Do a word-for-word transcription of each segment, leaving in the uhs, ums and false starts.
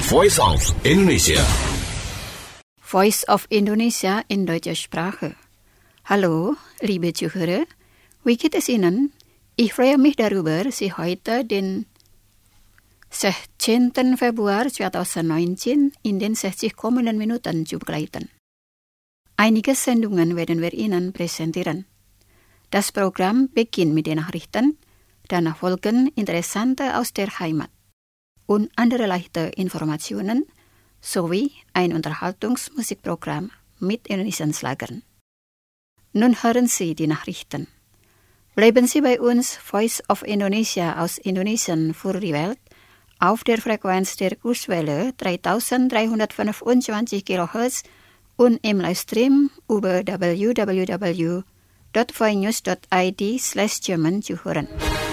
Voice of Indonesia. Voice of Indonesia in deutscher Sprache. Hallo, liebe Zuhörer. Wie geht es Ihnen? Ich freue mich darüber, Sie heute den sechzehnten Februar zweitausendneunzehn in den sechzig kommenden Minuten zu begleiten. Einige Sendungen werden wir Ihnen präsentieren. Das Programm beginnt mit den Nachrichten, danach folgen Interessante aus der Heimat und andere leichte Informationen sowie ein Unterhaltungsmusikprogramm mit indonesian Schlagern. Nun hören Sie die Nachrichten. Bleiben Sie bei uns, Voice of Indonesia aus Indonesien für die Welt, auf der Frequenz der Kurswelle dreitausenddreihundertfünfundzwanzig Kilohertz und im Livestream über w w w dot voinews dot i d slash German zu hören.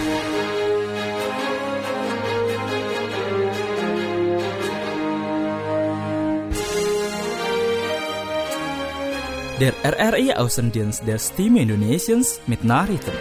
Der R R I-Außendienst der Stimme Indonesiens mit Nachrichten.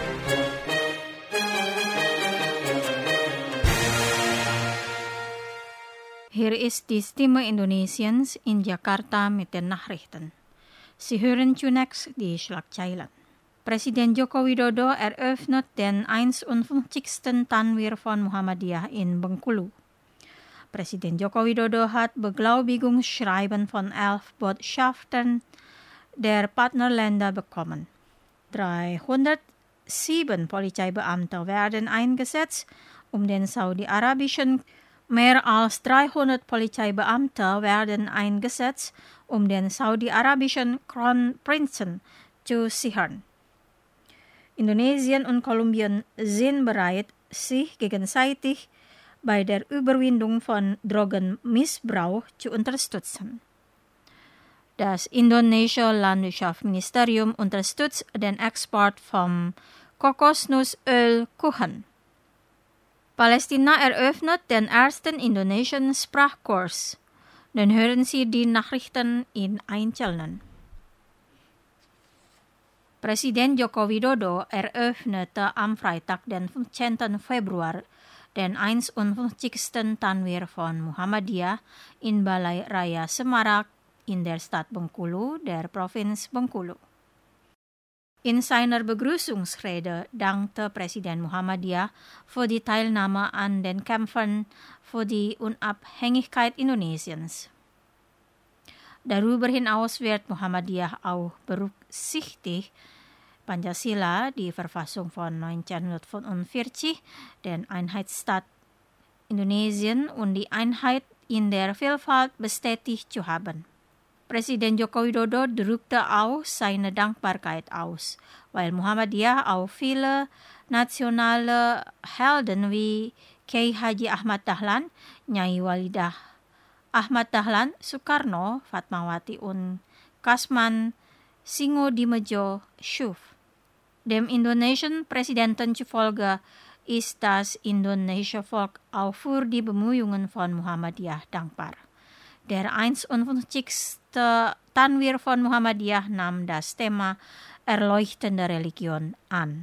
Hier ist die Stimme Indonesiens in Jakarta mit den Nachrichten. Sie hören zunächst die Schlagzeilen. Präsident Joko Widodo eröffnet den einundfünfzigsten Tanwir von Muhammadiyah in Bengkulu. Präsident Joko Widodo hat Beglaubigungsschreiben von elf Botschaften der Partnerländer bekommen. dreihundertsieben Polizeibeamte werden eingesetzt, um den saudi-arabischen Mehr als dreihundert Polizeibeamte werden eingesetzt, um den saudi-arabischen Kronprinzen zu sichern. Indonesien und Kolumbien sind bereit, sich gegenseitig bei der Überwindung von Drogenmissbrauch zu unterstützen. Das indonesische Landwirtschaftsministerium unterstützt den Export von Kokosnussöl Kuchen. Palästina eröffnet den ersten indonesischen Sprachkurs. Dann hören Sie die Nachrichten in Einzelnen. Präsident Joko Widodo eröffnete am Freitag, den fünfzehnten Februar, den einundfünfzigsten Tanwir von Muhammadiyah in Balai Raya Semarak in der Stadt Bengkulu, der Provinz Bengkulu. In seiner Begrüßungsrede dankte Präsident Muhammadiyah für die Teilnahme an den Kämpfen für die Unabhängigkeit Indonesiens. Darüber hinaus wird Muhammadiyah auch berücksichtigt, Pancasila, die Verfassung von neunzehnhundertfünfundvierzig, den Einheitsstaat Indonesien und die Einheit in der Vielfalt bestätigt zu haben. Präsident Joko Widodo drückte auch seine Dankbarkeit aus, weil Muhammadiyah auch viele nationale Helden wie Kiai Haji Ahmad Dahlan, Nyai Walidah Ahmad Dahlan, Soekarno, Fatmawati und Kasman Singodimedjo schuf. Dem indonesischen Präsidenten zufolge ist das indonesische Volk auch für die Bemühungen von Muhammadiyah dankbar. Der einundfünfzigste Tanwir von Muhammadiyah nahm das Thema Erleuchtende Religion an.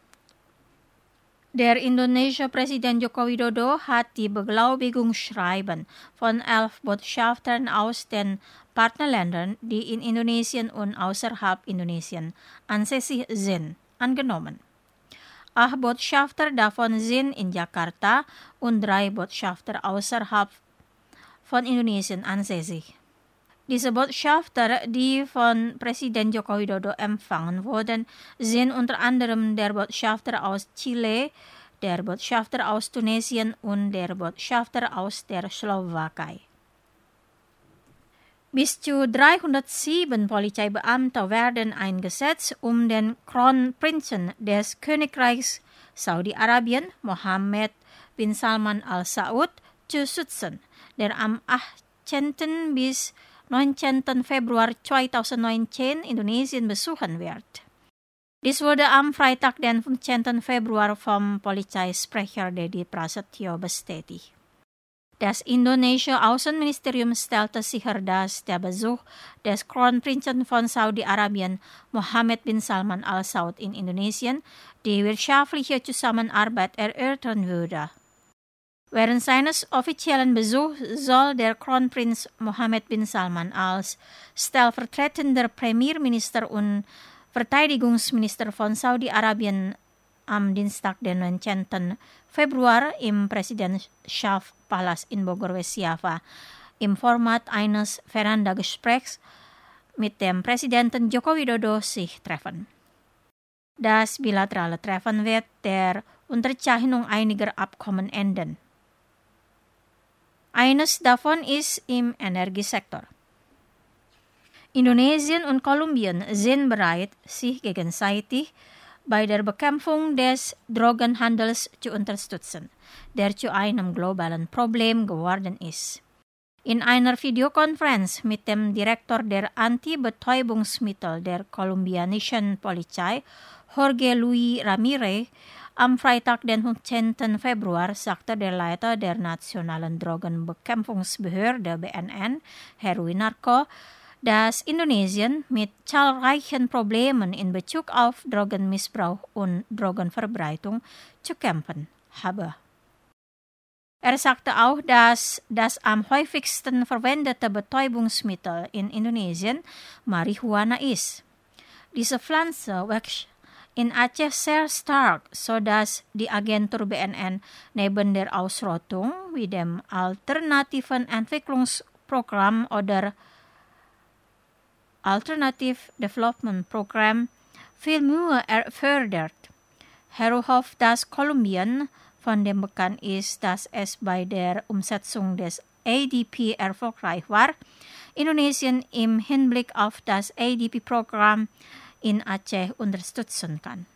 Der indonesische Präsident Joko Widodo hat die Beglaubigungsschreiben von elf Botschaftern aus den Partnerländern, die in Indonesien und außerhalb Indonesien ansässig sind, angenommen. Acht Botschafter davon sind in Jakarta und drei Botschafter außerhalb von Indonesien ansässig. Diese Botschafter, die von Präsident Joko Widodo empfangen wurden, sind unter anderem der Botschafter aus Chile, der Botschafter aus Tunesien und der Botschafter aus der Slowakei. Bis zu dreihundertsieben Polizeibeamte werden eingesetzt, um den Kronprinzen des Königreichs Saudi-Arabien, Mohammed bin Salman Al Saud, zu schützen, der am achtzehnten bis neunzehnten Februar zweitausendneunzehn Indonesien besuchen wird. Dies wurde am Freitag, den fünfzehnten Februar vom Polizeisprecher Dedi Prasetyo bestätigt. Das indonesische Außenministerium stellte sicher, dass der Besuch des Kronprinzen von Saudi-Arabien, Mohammed bin Salman Al Saud, in Indonesien die wirtschaftliche Zusammenarbeit erörtern würde. Während seines offiziellen Besuchs soll der Kronprinz Mohammed bin Salman als stellvertretender Premierminister und Verteidigungsminister von Saudi-Arabien am Dienstag, den neunzehnten Februar im Präsidentschaftspalas in Bogor, West Java, im Format eines Veranda-Gesprächs mit dem Präsidenten Joko Widodo sich treffen. Das bilaterale Treffen wird der Unterzeichnung einiger Abkommen enden. Eines davon ist im Energiesektor. Indonesien und Kolumbien sind bereit, sich gegenseitig bei der Bekämpfung des Drogenhandels zu unterstützen, der zu einem globalen Problem geworden ist. In einer Videokonferenz mit dem Direktor der Anti-Betäubungsmittel der kolumbianischen Polizei, Jorge Luis Ramirez, am Freitag, den fünfzehnten Februar, sagte der Leiter der Nationalen Drogenbekämpfungsbehörde B N N, Heruwin Narko, dass Indonesien mit zahlreichen Problemen in Bezug auf Drogenmissbrauch und Drogenverbreitung zu kämpfen habe. Er sagte auch, dass das am häufigsten verwendete Betäubungsmittel in Indonesien Marihuana ist. Diese Pflanze wächst in Aceh sehr stark, sodass die Agentur B N N neben der Ausrottung wie dem alternativen Entwicklungsprogramm oder Alternative Development Program viel Mühe fördert. Heru hofft, dass Kolumbien, von dem bekannt ist, dass es bei der Umsetzung des A D P erfolgreich war, Indonesien im Hinblick auf das A D P-Programm in Aceh unterstützen kann.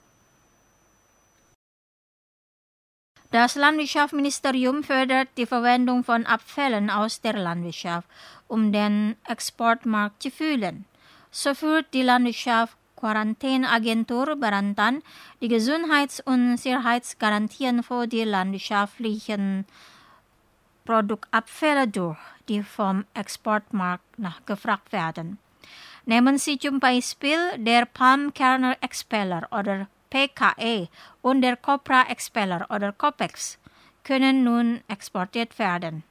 Das Landwirtschaftsministerium fördert die Verwendung von Abfällen aus der Landwirtschaft, um den Exportmarkt zu füllen. So führt die Landwirtschaftsquarantäneagentur Barantan die Gesundheits- und Sicherheitsgarantien für die landwirtschaftlichen Produktabfälle durch, die vom Exportmarkt nachgefragt werden. Nehmen Sie zum Beispiel der Palm Kernel Expeller oder P K E und der Copra Expeller oder Copex können nun exportiert werden.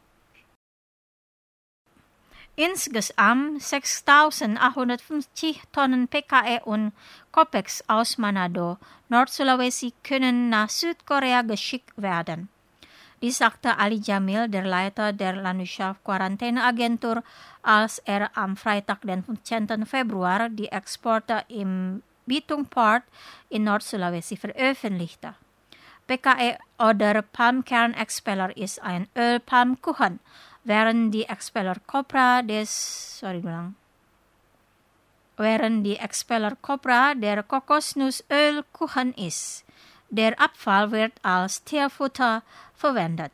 Insgesamt sechstausendachthundertfünfzig Tonnen P K E und Copex aus Manado, Nord-Sulawesi, können nach Südkorea geschickt werden. Dies sagte Ali Jamil, der Leiter der Landwirtschaftsquarantäneagentur, als er am Freitag, den fünfzehnten Februar, die Exporte im Bitung Port in Nord-Sulawesi veröffentlichte. P K E oder Palmkern Expeller ist ein Ölpalmkuchen, während die Expeller Copra des sorry ulang. Während die Expeller Copra der Kokosnussölkuchen ist. Der Abfall wird als Tierfutter verwendet.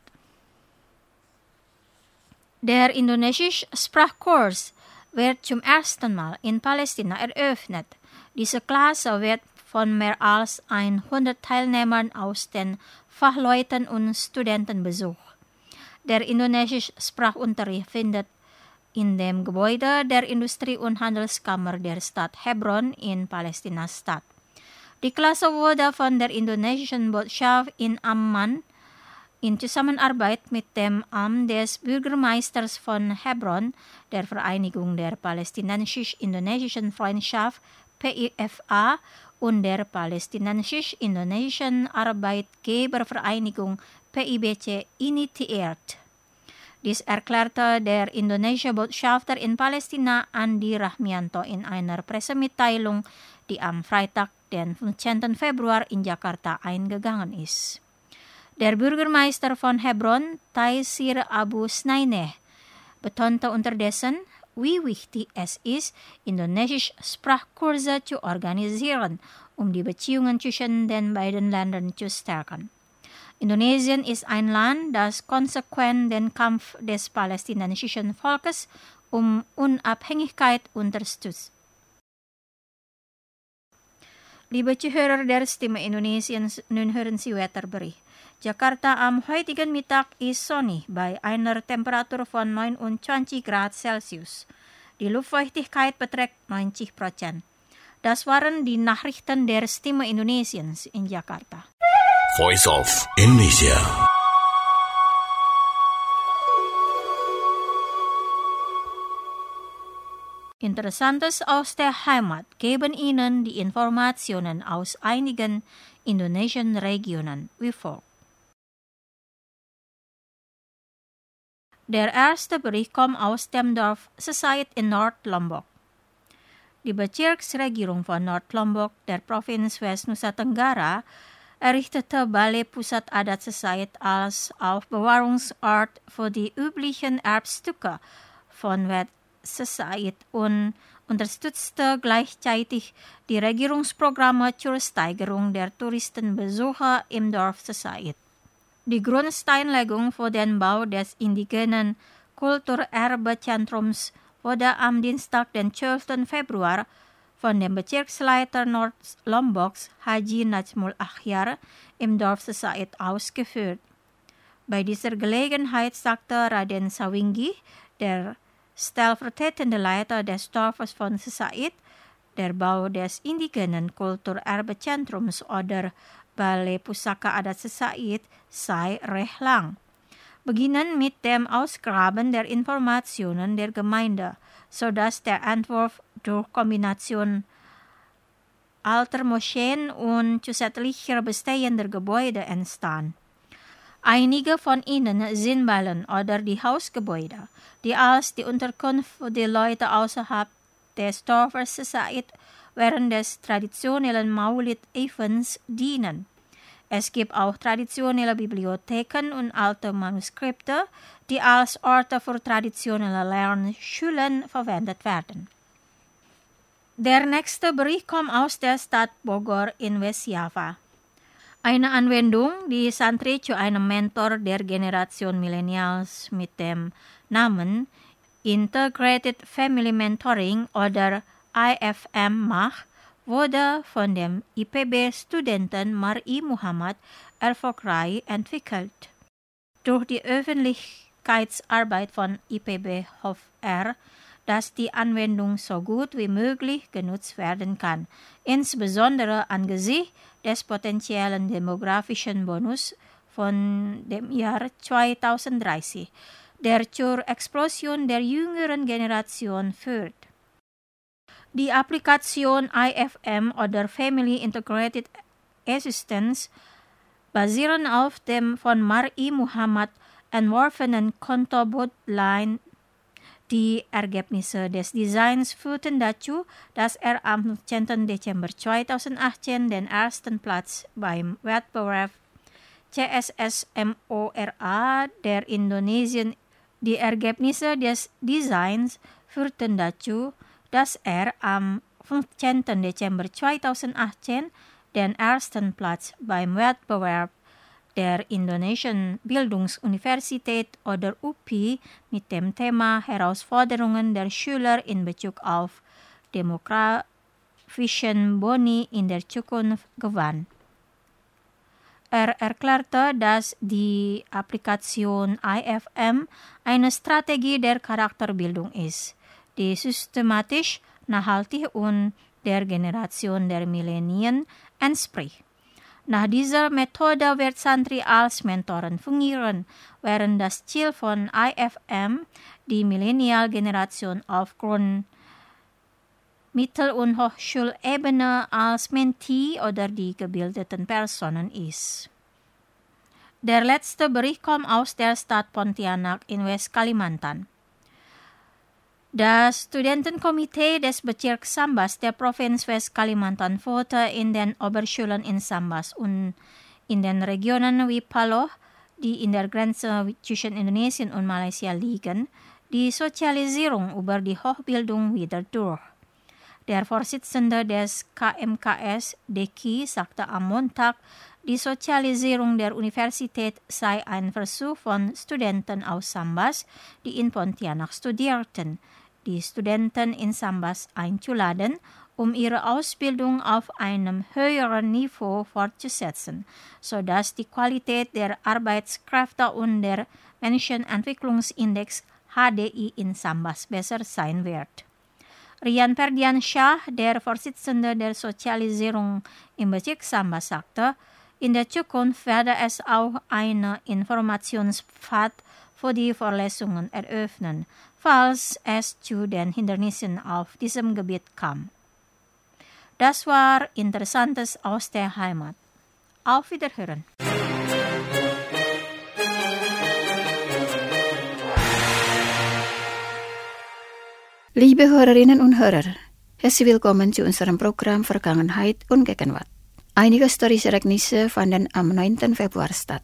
Der indonesische Sprachkurs wird zum ersten Mal in Palästina eröffnet. Diese Klasse wird von mehr als hundert Teilnehmern aus den Fachleuten und Studenten besucht. Der indonesische Sprachunterricht findet in dem Gebäude der Industrie- und Handelskammer der Stadt Hebron in Palästina statt. Die Klasse wurde von der indonesischen Botschaft in Amman in Zusammenarbeit mit dem Amt des Bürgermeisters von Hebron, der Vereinigung der Palästinensisch-Indonesischen Freundschaft P I F A und der Palästinensisch-Indonesischen Arbeitgebervereinigung P I B C initiiert. Dies erklärte der indonesische Botschafter in Palästina Andi Rahmianto in einer Pressemitteilung, die am Freitag, den fünfzehnten Februar in Jakarta eingegangen ist. Der Bürgermeister von Hebron, Taisir Abu Snaineh, betonte unterdessen, wie wichtig es ist, indonesische Sprachkurse zu organisieren, um die Beziehungen zwischen den beiden Ländern zu stärken. Indonesien ist ein Land, das konsequent den Kampf des palästinensischen Volkes um Unabhängigkeit unterstützt. Liebe Zuhörer der Stimme Indonesiens, nun hören Sie Wetterbericht. Jakarta am heutigen Mittag ist sonnig bei einer Temperatur von neunundzwanzig Grad Celsius. Die Luftfeuchtigkeit beträgt neunzig Prozent. Das waren die Nachrichten der Stimme Indonesiens in Jakarta. Voice of Indonesia. Interessantes aus der Heimat geben Ihnen die Informationen aus einigen indonesischen Regionen wie folgt. Der erste Bericht kommt aus dem Dorf Sesait in Nord-Lombok. Die Bezirksregierung von Nord-Lombok der Provinz West Nusa Tenggara errichtete Balai Pusat Adat Sesait als Aufbewahrungsort für die üblichen Erbstücke von West Sesait und unterstützte gleichzeitig die Regierungsprogramme zur Steigerung der Touristenbesuche im Dorf Sesait. Die Grundsteinlegung für den Bau des indigenen Kulturerbezentrums wurde am Dienstag, den zwölften Februar, von dem Bezirksleiter Nord-Lomboks, Haji Najmul Akhyar, im Dorf Sesait ausgeführt. Bei dieser Gelegenheit sagte Raden Sawinggi, der stellvertretende Leiter des Dorfes von Sesait, der Bau des indigenen Kulturerbezentrums oder Balai Pusaka Adat Sesait sei recht lang. Beginnen mit dem Ausgraben der Informationen der Gemeinde, sodass der Entwurf durch Kombination alter Moscheen und zusätzlicher bestehender Gebäude entstand. Einige von ihnen sind Ballen oder die Hausgebäude, die als die Unterkunft für die Leute außerhalb des Dorfes Sesait während des traditionellen Maulid-Events dienen. Es gibt auch traditionelle Bibliotheken und alte Manuskripte, die als Orte für traditionelle Lernschulen verwendet werden. Der nächste Bericht kommt aus der Stadt Bogor in Westjava. Eine Anwendung, die Santri zu einem Mentor der Generation Millennials mit dem Namen Integrated Family Mentoring oder I F M macht, wurde von dem I P B-Studenten Mar'i Muhammad erfolgreich entwickelt. Durch die Öffentlichkeitsarbeit von I P B hofft er, dass die Anwendung so gut wie möglich genutzt werden kann, insbesondere angesichts des potenziellen demografischen Bonus von dem Jahr zweitausenddreißig, der zur Explosion der jüngeren Generation führt. Die Applikation I F M oder Family Integrated Assistance basieren auf dem von Mar'i Muhammad entworfenen Kontobot-Line. Die Ergebnisse des Designs führten dazu, dass er am fünfzehnten Dezember zweitausendachtzehn den ersten Platz beim Wettbewerb C S S M O R A der Indonesien. Die Ergebnisse des Designs führten dazu, dass er am fünfzehnten Dezember zweitausendachtzehn den ersten Platz beim Wettbewerb der Indonesischen Bildungsuniversität oder U P I mit dem Thema Herausforderungen der Schüler in Bezug auf demografischen Boni in der Zukunft gewann. Er erklärte, dass die Applikation I F M eine Strategie der Charakterbildung ist, die systematisch, nachhaltig und der Generation der Millennialen entspricht. Nach dieser Methode wird Santri als Mentoren fungieren, während das Ziel von I F M die Millennial-Generation auf Grund-, Mittel- und Hochschulebene als Mentee oder die gebildeten Personen ist. Der letzte Bericht kommt aus der Stadt Pontianak in West-Kalimantan. Das Studentenkomitee des Bezirks Sambas der Provinz West-Kalimantan führte in den Oberschulen in Sambas und in den Regionen wie Paloh, die in der Grenze zwischen Indonesien und Malaysia liegen, die Sozialisierung über die Hochbildung wieder durch. Der Vorsitzende des K M K S, Deki, sagte am Montag, die Sozialisierung der Universität sei ein Versuch von Studenten aus Sambas, die in Pontianak studierten, die Studenten in Sambas einzuladen, um ihre Ausbildung auf einem höheren Niveau fortzusetzen, sodass die Qualität der Arbeitskräfte und der Menschenentwicklungsindex H D I in Sambas besser sein wird. Rian Ferdian Shah, der Vorsitzende der Sozialisierung im Bezirk Sambas, sagte, in der Zukunft werde es auch einen Informationspfad für die Vorlesungen eröffnen, falls es zu den Hindernissen auf diesem Gebiet kam. Das war Interessantes aus der Heimat. Auf Wiederhören. Liebe Hörerinnen und Hörer, herzlich willkommen zu unserem Programm Vergangenheit und Gegenwart. Einige historische Ereignisse fanden am neunten Februar statt.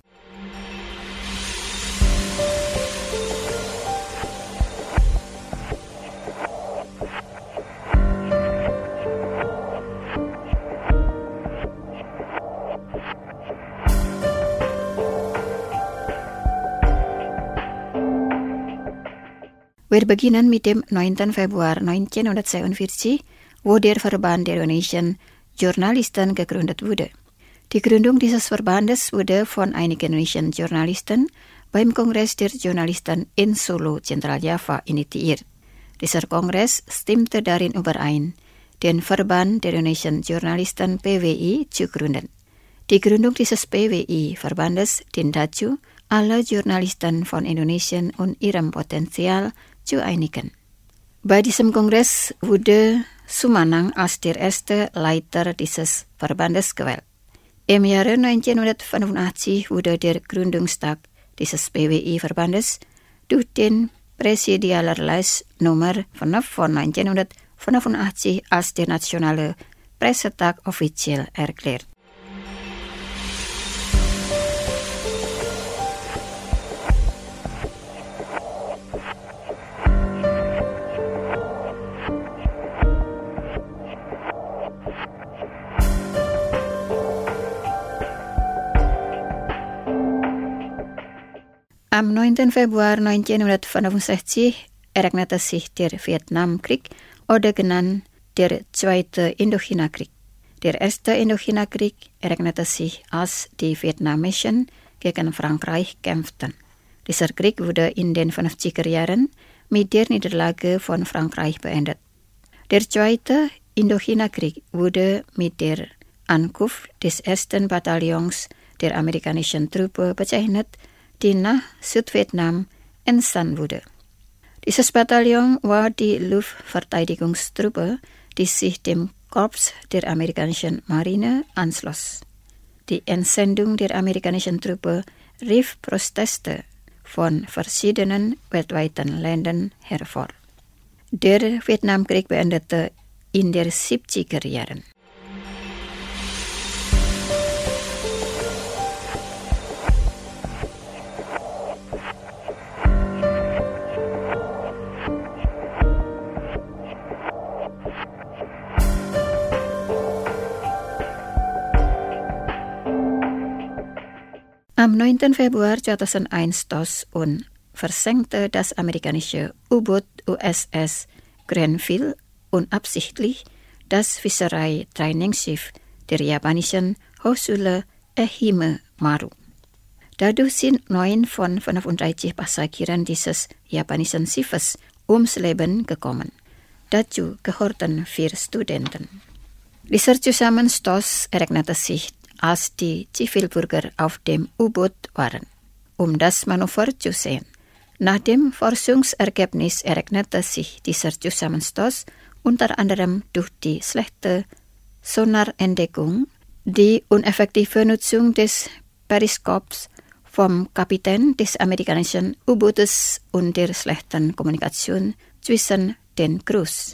Wir beginnen mit dem neunten Februar neunzehnhundertzweiundvierzig, wo der Verband der Indonesian Journalisten gegründet wurde. Die Gründung dieses Verbandes wurde von einigen Indonesian Journalisten beim Kongress der Journalisten in Solo, Zentraljava, initiiert. Dieser Kongress stimmte darin überein, den Verband der Indonesian Journalisten P W I zu gründen. Die Gründung dieses P W I-Verbandes dient dazu, alle Journalisten von Indonesien und ihrem Potenzial zu einigen. Bei diesem Kongress wurde Sumanang als der erste Leiter dieses Verbandes gewählt. Im Jahre neunzehnhundertfünfundachtzig wurde der Gründungstag dieses P W I-Verbandes durch den Präsidialerlass Nummer fünf von neunzehnhundertfünfundachtzig als der nationale Pressetag offiziell erklärt. Am neunten Februar neunzehnhundertfünfundsechzig ereignete sich der Vietnamkrieg oder genannt der Zweite Indochina-Krieg. Der Erste Indochina-Krieg ereignete sich, als die Vietnamesen gegen Frankreich kämpften. Dieser Krieg wurde in den fünfziger Jahren mit der Niederlage von Frankreich beendet. Der Zweite Indochina-Krieg wurde mit der Ankunft des ersten Bataillons der amerikanischen Truppe bezeichnet, die nach Südvietnam entsandt wurde. Dieses Bataillon war die Luftverteidigungstruppe, die sich dem Korps der amerikanischen Marine anschloss. Die Entsendung der amerikanischen Truppe rief Proteste von verschiedenen weltweiten Ländern hervor. Der Vietnamkrieg beendete in den siebziger Jahren. Am neunten Februar zweitausendeins stieß und versenkte das amerikanische U-Boot U S S Grenville unabsichtlich das Fischerei-Trainingsschiff der japanischen Hochschule Ehime Maru. Dadurch sind neun von fünfunddreißig Passagieren dieses japanischen Schiffes ums Leben gekommen. Dazu gehörten vier Studenten. Dieser Zusammenstoß ereignete sich, als die Zivilbürger auf dem U-Boot waren, um das Manöver zu sehen. Nach dem Forschungsergebnis ereignete sich dieser Zusammenstoß unter anderem durch die schlechte Sonarentdeckung, die ineffektive Nutzung des Periskops vom Kapitän des amerikanischen U-Bootes und der schlechten Kommunikation zwischen den Crews.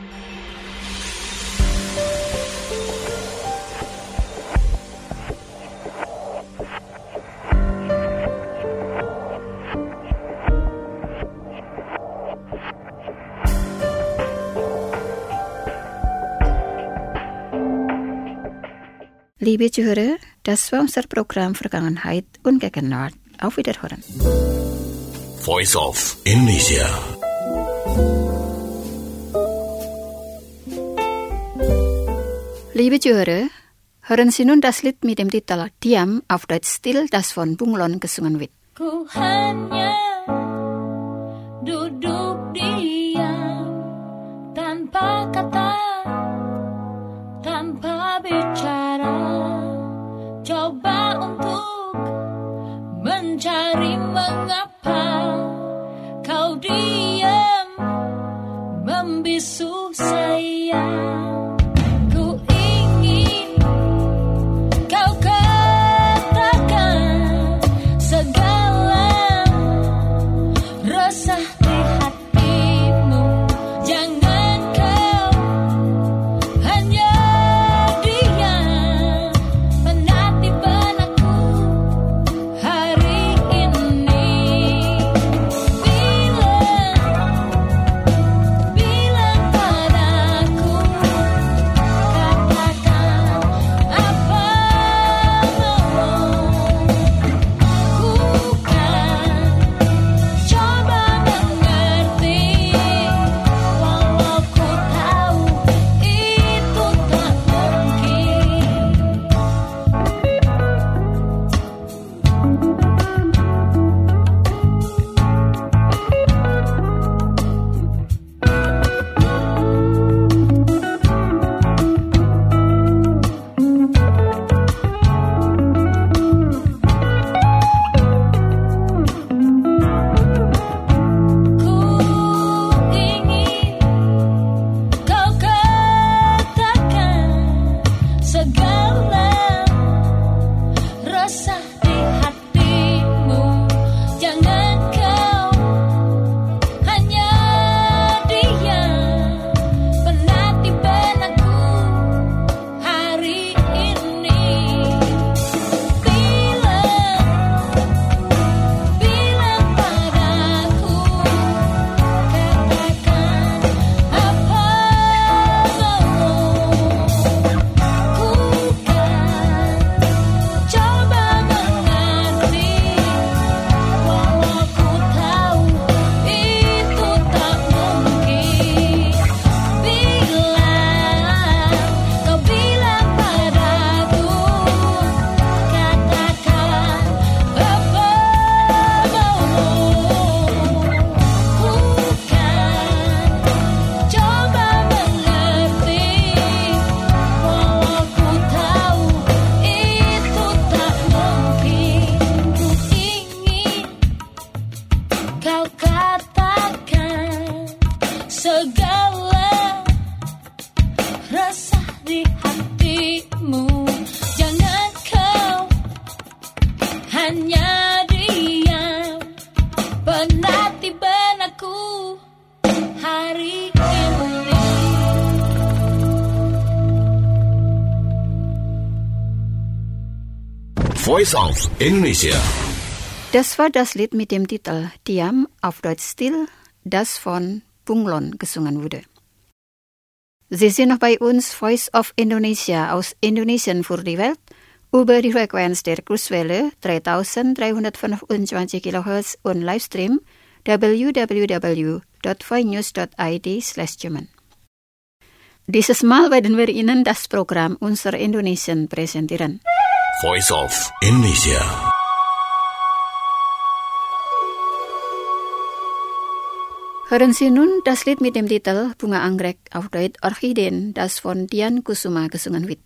Liebe Zuhörer, das war unser Programm Vergangenheit und Gegenwart. Auf Wiederhören. Voice of Indonesia. Liebe Zuhörer, hören Sie nun das Lied mit dem Titel Diam auf Deutsch Still, das von Bunglon gesungen wird. Ku hanya duduk diam tanpa kata, tanpa bicara, coba untuk mencari mengapa Voice of Indonesia. Das war das Lied mit dem Titel Diam auf Deutsch Still, das von Bunglon gesungen wurde. Sie sind noch bei uns, Voice of Indonesia aus Indonesien für die Welt, über die Frequenz der Kurzwelle dreitausenddreihundertfünfundzwanzig Kilohertz und Livestream w w w dot voinews dot i d slash German. Dieses Mal werden wir Ihnen das Programm unserer Indonesien präsentieren. Voice of Indonesia. Hören Sie nun das Lied mit dem Titel Bunga Anggrek auf Deutsch Orchideen, das von Dian Kusuma gesungen wird.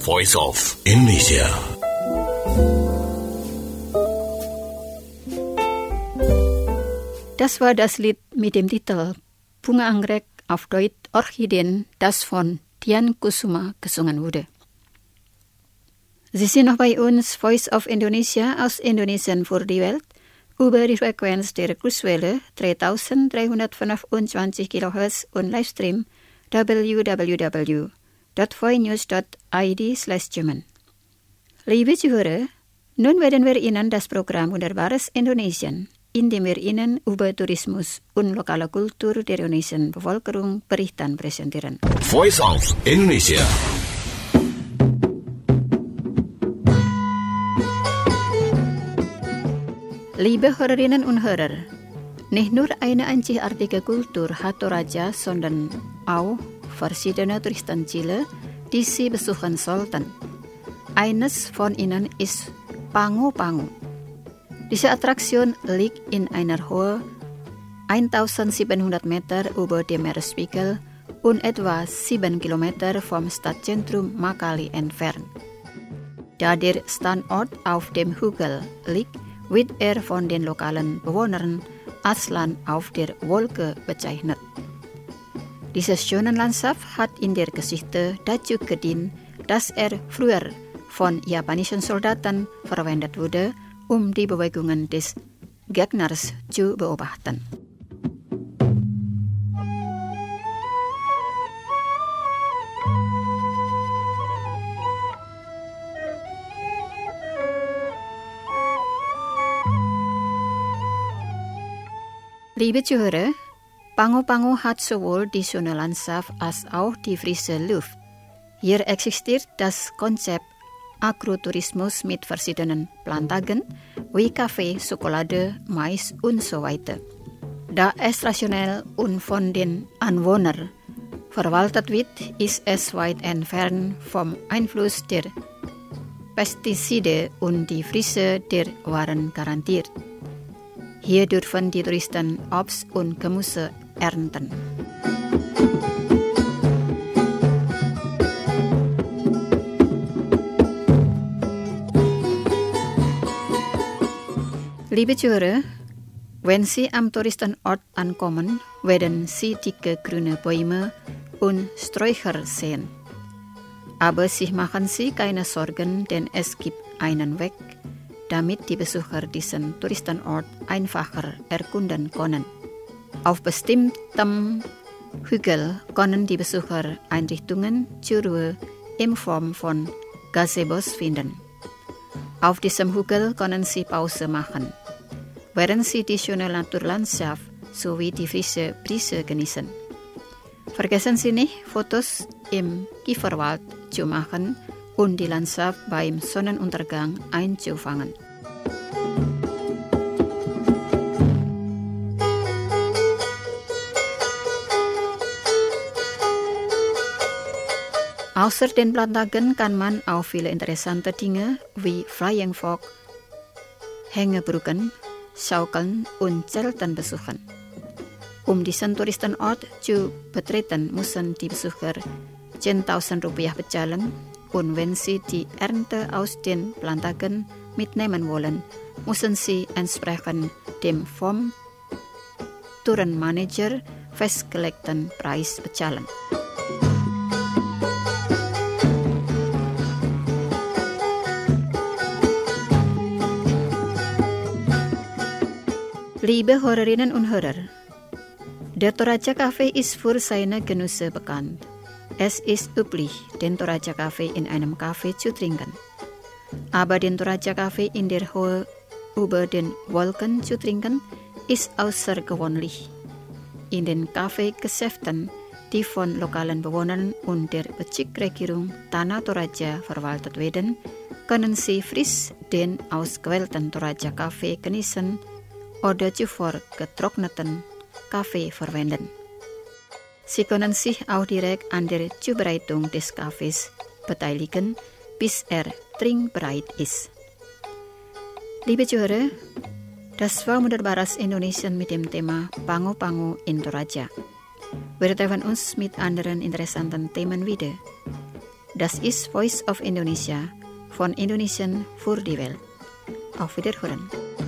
Voice of Indonesia. Das war das Lied mit dem Titel Bunga Anggrek auf Deutsch Orchideen, das von Dian Kusuma gesungen wurde. Sie sind noch bei uns, Voice of Indonesia aus Indonesien für die Welt, über die Frequenz der Kurzwelle dreitausenddreihundertfünfundzwanzig Kilohertz und Livestream w w w dot voinews dot i d slash German. Liebe Zuhörer, nun werden wir Ihnen das Programm Wunderbares Indonesien, in dem wir Ihnen über Tourismus und lokale Kultur der indonesischen Bevölkerung berichten, präsentieren. Voice of Indonesia. Liebe Hörerinnen und Hörer, nicht nur eine einzigartige Kultur hat Toraja, sondern auch verschiedene Touristenziele, die Sie besuchen sollten. Eines von ihnen ist Pangu Pangu. Diese Attraktion liegt in einer Höhe eintausendsiebenhundert Meter über dem Meeresspiegel und etwa sieben Kilometer vom Stadtzentrum Makali entfernt. Da der Standort auf dem Hügel liegt, wird er von den lokalen Bewohnern als Land auf der Wolke bezeichnet. Diese schöne Landschaft hat in der Geschichte dazu gedient, dass er früher von japanischen Soldaten verwendet wurde, um die Bewegungen des Gegners zu beobachten. Liebe Zuhörer, Pangu Pangu hat sowohl die schöne Landschaft als auch die frische Luft. Hier existiert das Konzept Agrotourismus mit verschiedenen Plantagen wie Kaffee, Schokolade, Mais und so weiter. Da es rationell und von den Anwohnern verwaltet wird, ist es weit entfernt vom Einfluss der Pestizide und die Frische der Waren garantiert. Hier dürfen die Touristen Obst und Gemüse ernten. Liebe Zuhörer, wenn Sie am Touristenort ankommen, werden Sie dicke grüne Bäume und Sträucher sehen. Aber sich machen Sie keine Sorgen, denn es gibt einen Weg, damit die Besucher diesen Touristenort einfacher erkunden können. Auf bestimmtem Hügel können die Besucher Einrichtungen zur Ruhe in Form von Gazebos finden. Auf diesem Hügel können Sie Pause machen, während Sie die schöne Naturlandschaft sowie die frische Brise genießen. Vergessen Sie nicht, Fotos im Kieferwald zu machen und die Landschaft beim Sonnenuntergang einzufangen. Außer den Plantagen kann man auch viele interessante Dinge wie Flying Fox, Hängebrücken, Schaukeln und Zelten besuchen. Um diesen Touristenort zu betreten, müssen die Besucher zehntausend Rupiah bezahlen. Und wenn Sie die Ernte aus den Plantagen mitnehmen wollen, müssen Sie entsprechend dem vom Tourenmanager festgelegten Preis bezahlen. Liebe Hörerinnen und Hörer, der Toraja Café ist für seine Genüsse bekannt. Es ist üblich, den Toraja Kaffee in einem Kaffee zu trinken. Aber den Toraja Kaffee in der Höhe über den Wolken zu trinken, ist außergewöhnlich. In den Kaffeegeschäften, die von lokalen Bewohnern und der Bezirksregierung Tanah Toraja verwaltet werden, können Sie frisch den ausgewählten Toraja Kaffee genießen oder zuvor getrockneten Kaffee verwenden. Sie können sich auch direkt an der Zubereitung des Kaffees beteiligen, bis er trinkbereit ist. Liebe Zuhörer, das war Wunderbares Indonesien mit dem Thema Pangu Pangu in Toraja. Wir treffen uns mit anderen interessanten Themen wieder. Das ist Voice of Indonesia von Indonesian für die Welt. Auf Wiederhören.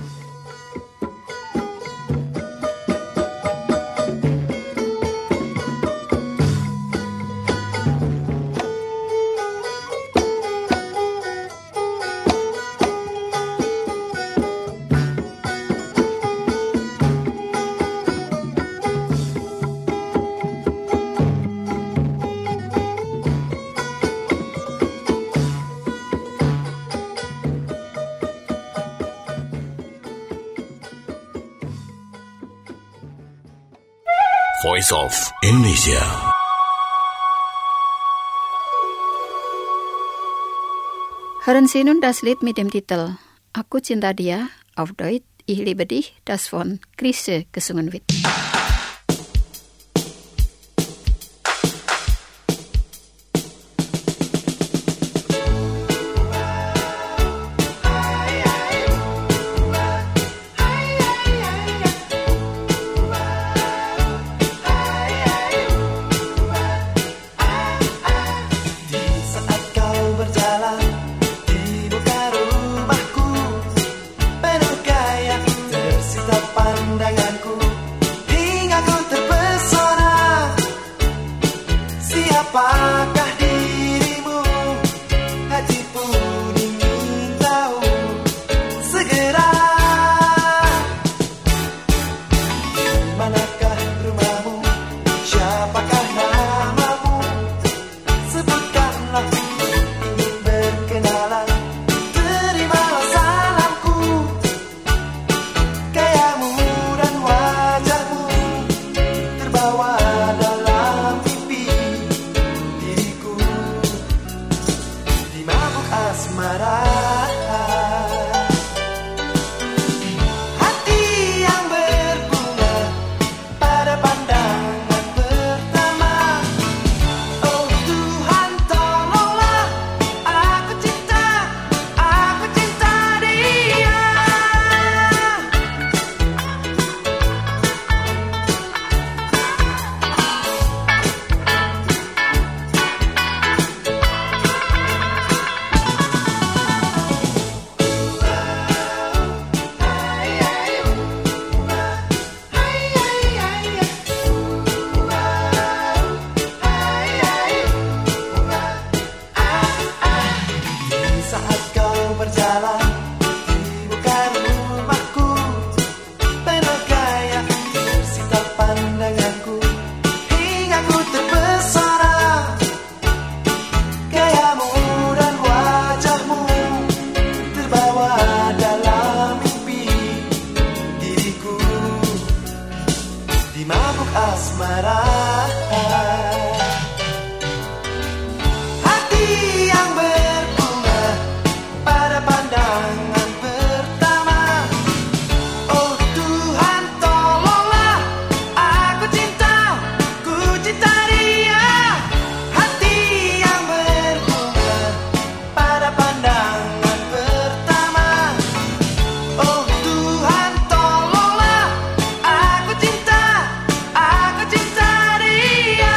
Voice of Indonesia. Hören Sie nun das Lied mit dem Titel Aku Cinta Dia, auf Deutsch Ich liebe dich, das von Chrisse gesungen wird. Apakah dirimu hati pun ingin tahu segera manakah rumahmu, siapakah namamu, sebutkanlah ingin berkenalan, terimalah salamku, gayamu dan wajahmu terbawa dalam asmara. Hati yang berbunga pada pandangan pertama. Oh Tuhan tolonglah, aku cinta, aku cinta dia. Saat kau berjalan di buka rumahku, penuh gaya tersita pandanganku, hingga ku terpesona, gayamu dan wajahmu terbawa dalam mimpi diriku, di mabuk asmara. Hati yang berbunga pada pandangan pertama. Oh Tuhan tolonglah, aku cinta, ku cinta dia. Hati yang berbunga pada pandangan pertama. Oh Tuhan tolonglah, aku cinta, aku cinta dia.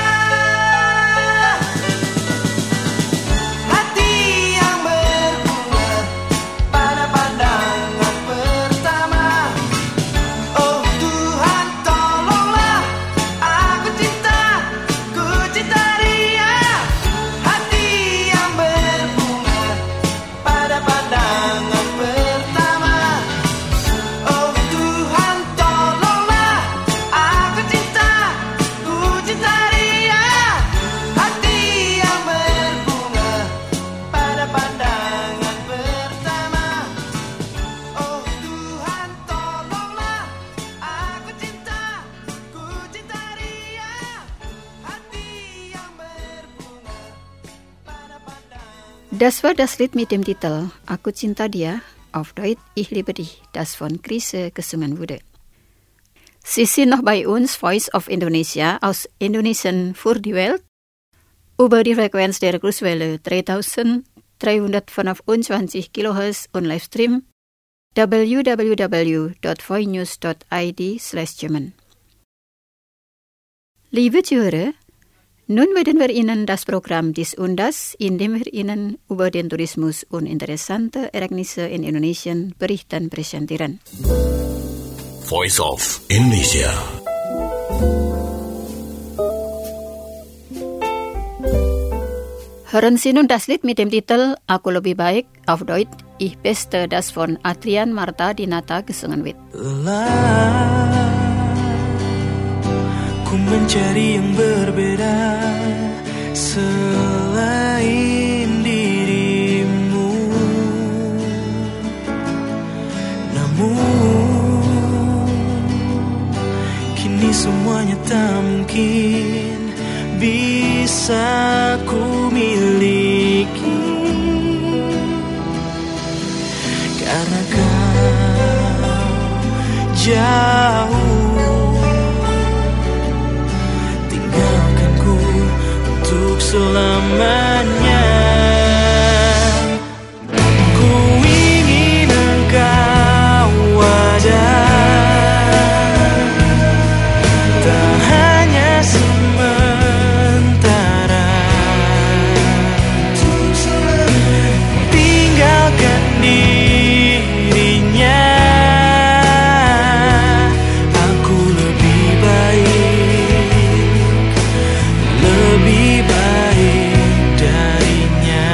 Hati yang berbunga pada pandangan pertama. Oh Tuhan tolonglah, aku cinta, ku cinta dia. Hati yang berbunga pada pandangan pertama. Oh Tuhan tolonglah, aku cinta, ku cinta dia. Hati yang berbunga pada pandangan pertama. Oh Tuhan tolonglah, aku cinta, ku cinta dia. Hati yang berbunga pada pandangan. Das war das Lied mit dem Titel Aku Cinta Dia, auf Deutsch Ich liebe dich, das von Chrisse gesungen wurde. Sie sind noch bei uns, Voice of Indonesia aus Indonesian für die Welt, über die Frequenz der Kurzwelle dreitausenddreihundertfünfundzwanzig Kilohertz und Livestream w w w dot voinews dot i d slash German. Liebe Zuhörer, Nun werden wir Ihnen das Programm Dies und Das, in dem wir Ihnen über den Tourismus und interessante Ereignisse in Indonesien berichten, präsentieren. Voice of Indonesia. Hören Sie nun das Lied mit dem Titel Aku Lebih Baik, auf Deutsch Ich Beste, das von Adrian Marta Dinata gesungen wird. Lelah ku mencari yang berbeda selain dirimu, namun kini semuanya tak mungkin bisa ku miliki, karena kau jauh, tinggalkanku untuk selamanya. Ku ingin engkau ada, tak hanya sementara, tinggalkan dirinya. Aku lebih baik, lebih baik darinya.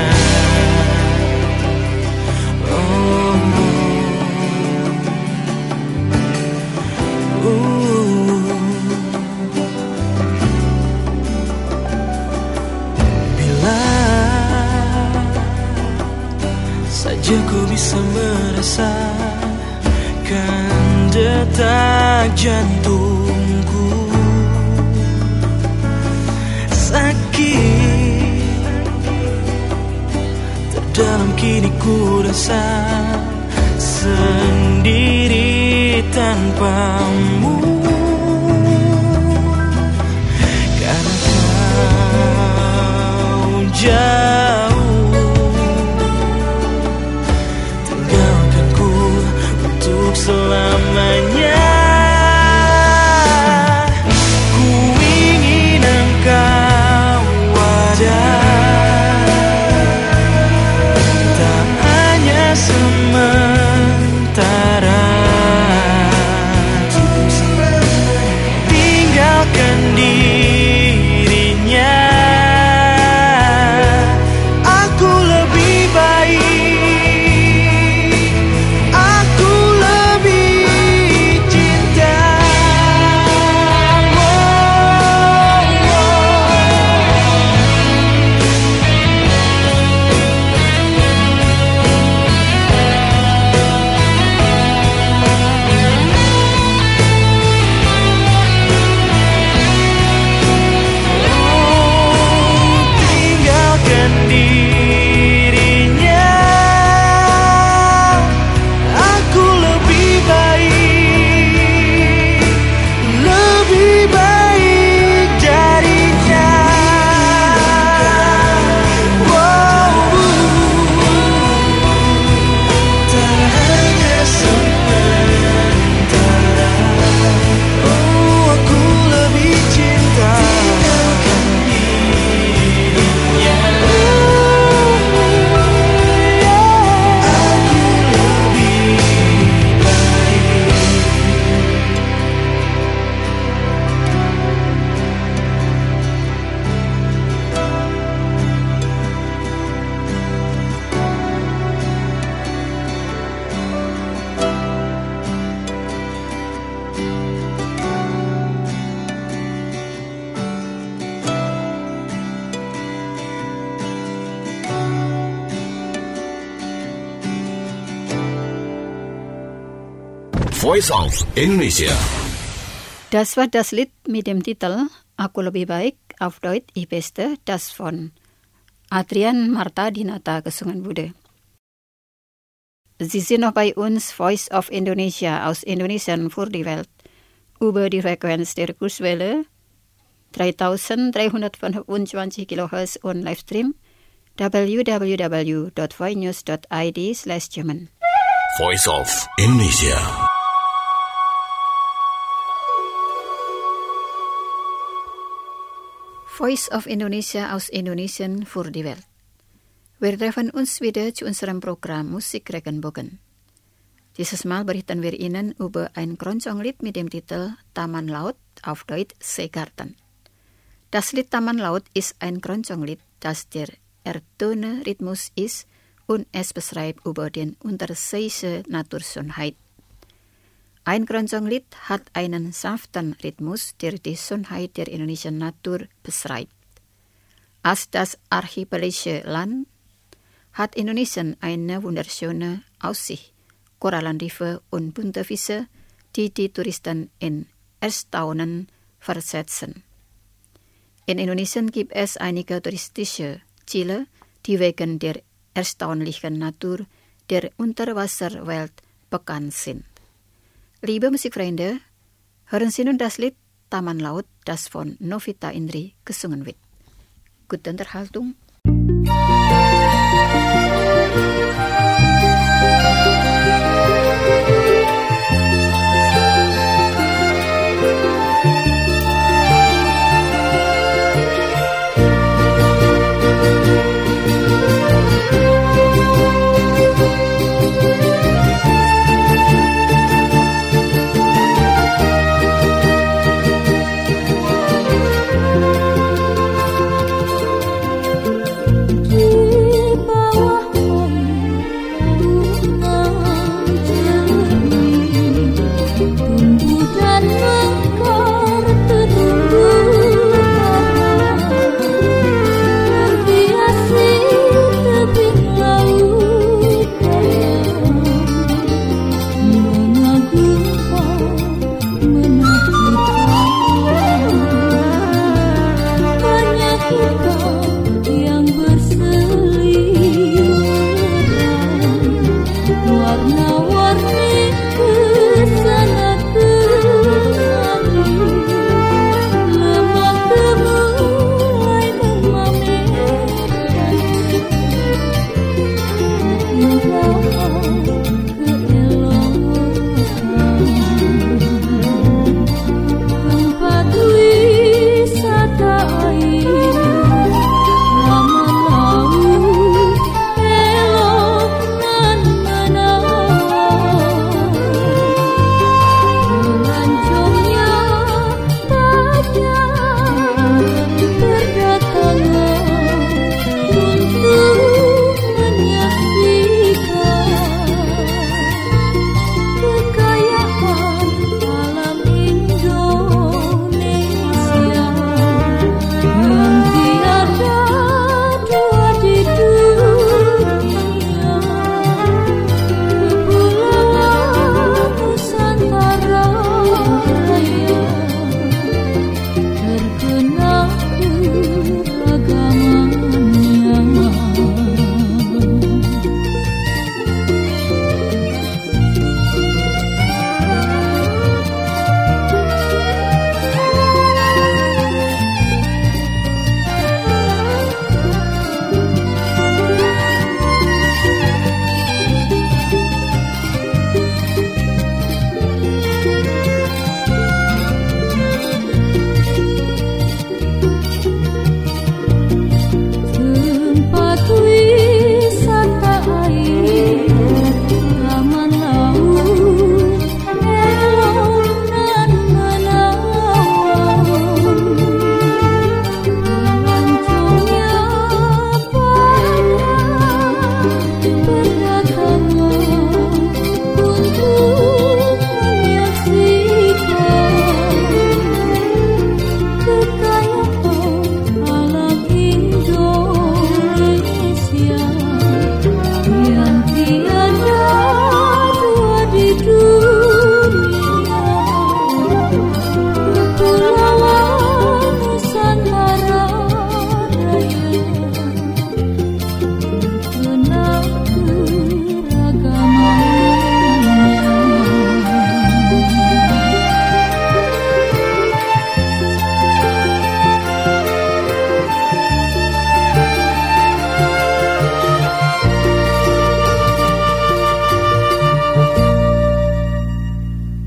Oh, uh. Bila saja ku bisa merasakan detak jantungku, sakit terdalam kini ku rasa sendiri tanpamu, karena kau jauh, tinggalkanku untuk selamanya. Ku ingin engkau ada, tak hanya sementara, tinggalkan dirinya. Aku lebih baik, aku lebih cinta. Oh, tinggalkan dirinya. Aku lebih baik, lebih baik darinya. Wow, tak hanya sementara. Oh, aku lebih cinta. Tinggalkan dirinya. Aku lebih baik. Voice of Indonesia. Das war das Lied mit dem Titel Aku Lebih Baik, auf Deutsch Ich Beste, das von Adrian Marta Dinata gesungen wurde. Sie sind noch bei uns, Voice of Indonesia aus Indonesien für die Welt, über die Frequenz der Kurswelle dreitausenddreihundertfünfundzwanzig Kilohertz und Livestream w w w dot voinews dot i d slash German. Voice of Indonesia. Voice of Indonesia aus Indonesien für die Welt. Wir treffen uns wieder zu unserem Programm Musik Regenbogen. Dieses Mal berichten wir Ihnen über ein Keroncong-Lied mit dem Titel Taman Laut, auf Deutsch Seegarten. Das Lied Taman Laut ist ein Keroncong-Lied, das der erdöne Rhythmus ist und es beschreibt über den unterseeische Naturschönheit. Ein Keroncong-Lied hat einen sanften Rhythmus, der die Schönheit der indonesischen Natur beschreibt. Als das archipelische Land hat Indonesien eine wunderschöne Aussicht, Korallenriffe und bunte Fische, die die Touristen in Erstaunen versetzen. In Indonesien gibt es einige touristische Ziele, die wegen der erstaunlichen Natur der Unterwasserwelt bekannt sind. Liebe Musikfreunde, hören Sie nun das Lied Taman Laut, das von Novita Indri gesungen wird. Gute Unterhaltung.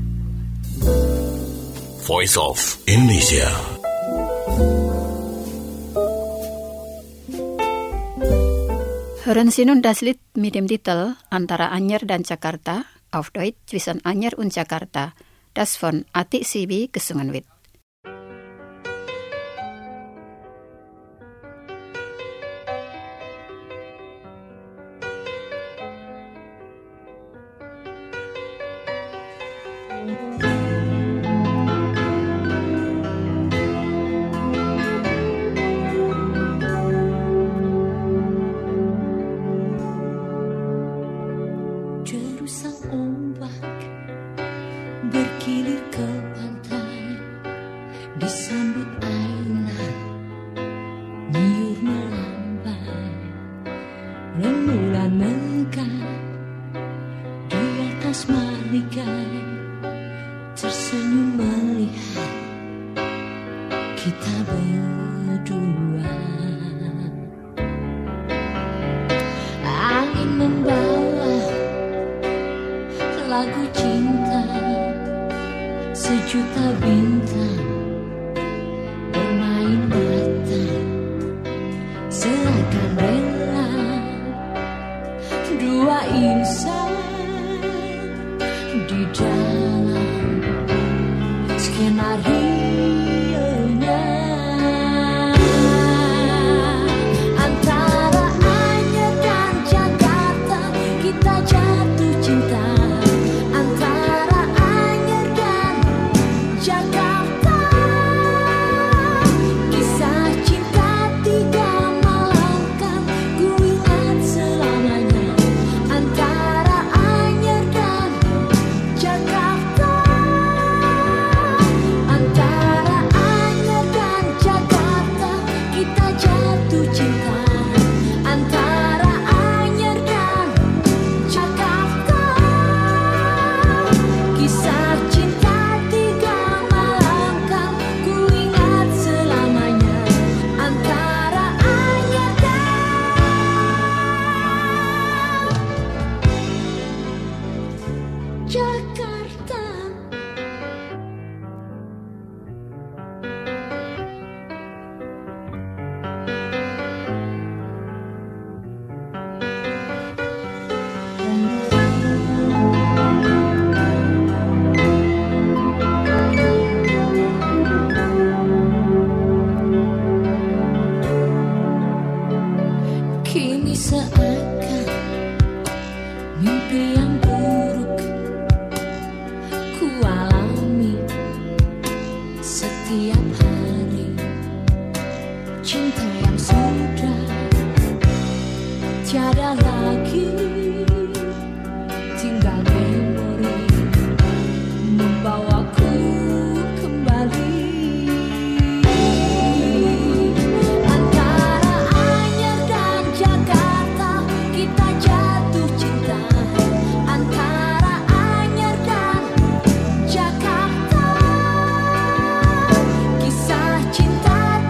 Voice of Indonesia. Hören Sie nun das Lied mit dem Titel Antara Anyer dan Jakarta, auf Deutsch zwischen Anyer und Jakarta, das von Ati Sibi gesungen wird. Derusang ombak berkilir ke pantai, disambut aina nyiur melambai, rembulan mekar di atas marikai, tersenyum melihat kita berdua. Angin membawa lagu cinta, sejuta bintang bermain mata, seakan rela dua insan di dalam skenario-nya. Antara Anyer dan Jakarta kita jatuh cinta. Kini seakan mimpi yang buruk ku alami setiap hari. Cinta yang sudah tiada lagi, tinggal memori membawaku kembali.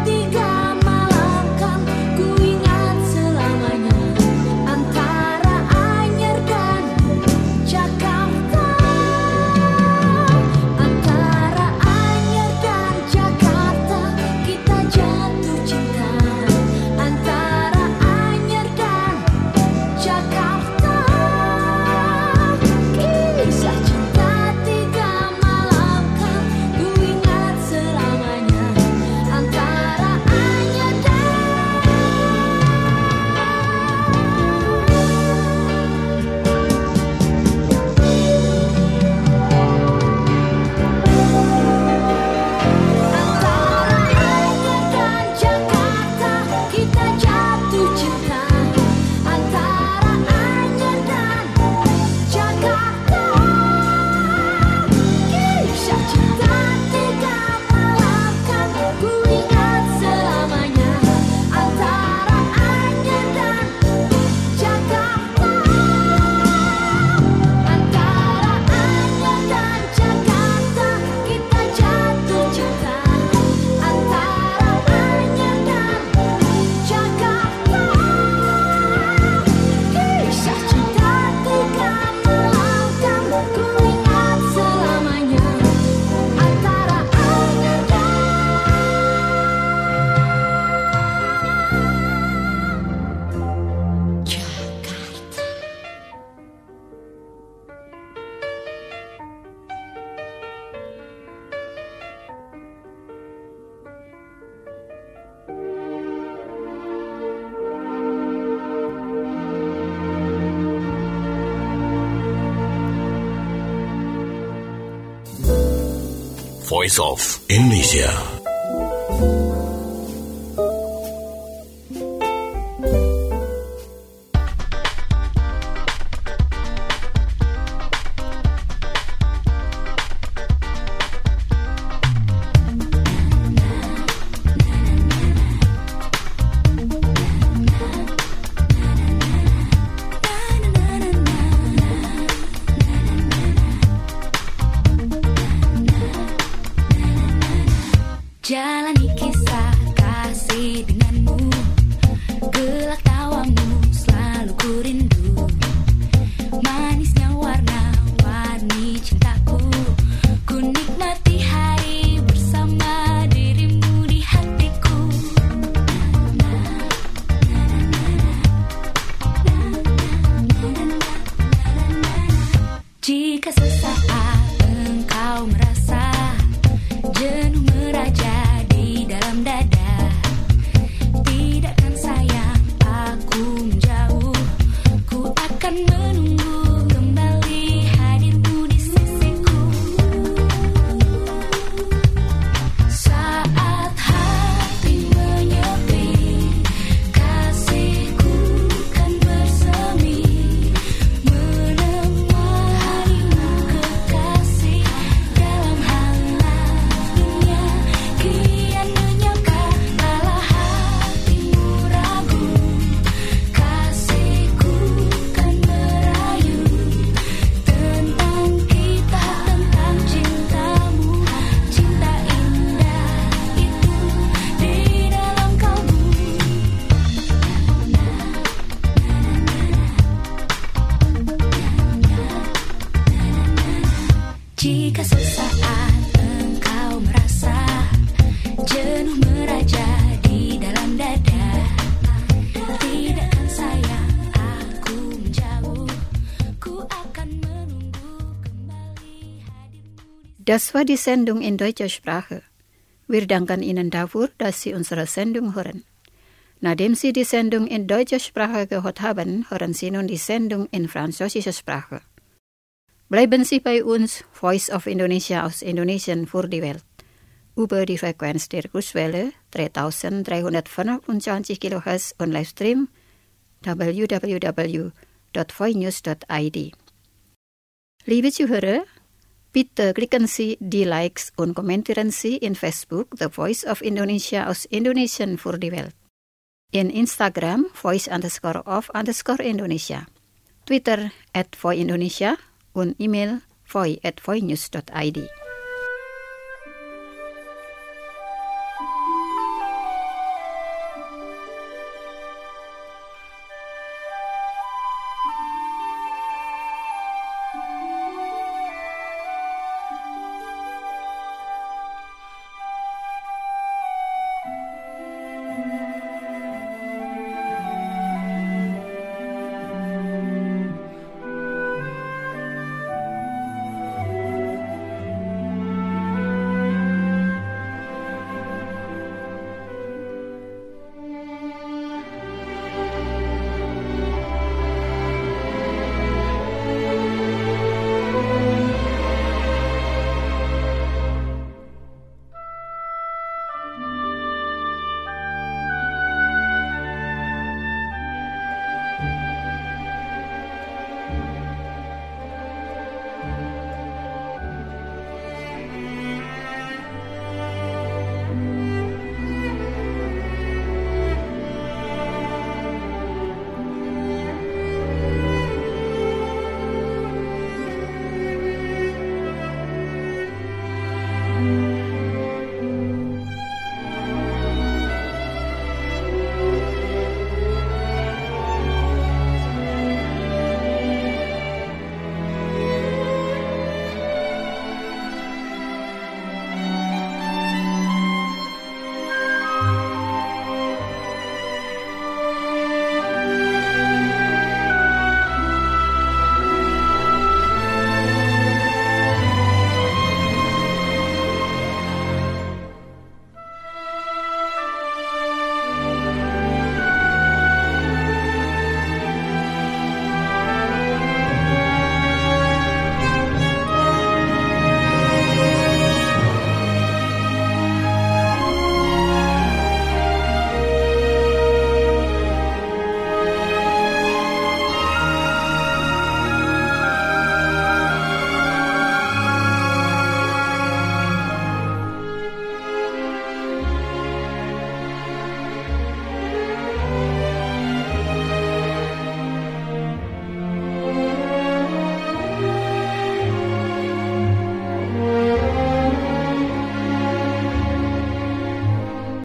Antara Voice of Indonesia. Jalani kisah kasih denganmu, gelak tawamu selalu ku rindu. Manisnya warna-warni cintaku, ku nikmati hari bersama dirimu di hatiku. Jika sesaat engkau merasa jenuh meraja di dalam dada, tidakkan sayang aku menjauh, ku akan menunggu kembali hadirmu di sisiku. Saat hati menyepi, kasihku kan bersemi, menemanimu kekasih dalam hangat dunia. Kian menyangka kala hatimu ragu, kasihku kan merayu tentang kita, tentang cintamu, cinta indah itu di dalam kalbu. Jika sesaat engkau merasa jenuh meraja di dalam dada, tidakkan sayang aku menjauh, ku akan menunggu kembali hadirmu. Das war die Sendung in deutscher Sprache. Wir danken Ihnen dafür, dass Sie unsere Sendung hören. Nachdem Sie die Sendung in deutscher Sprache gehört haben, hören Sie nun die Sendung in französischer Sprache. Bleiben Sie bei uns, Voice of Indonesia aus Indonesien für die Welt. Über die Frequenz der Kurswelle dreitausenddreihundertfünfundzwanzig Kilohertz und Livestream w w w dot voinews dot i d. Liebe Zuhörer, bitte klicken Sie die Likes und kommentieren Sie in Facebook The Voice of Indonesia aus Indonesien für die Welt. In Instagram voice underscore of underscore Indonesia. Twitter at voindonesia und E-Mail voi at voinews dot i d.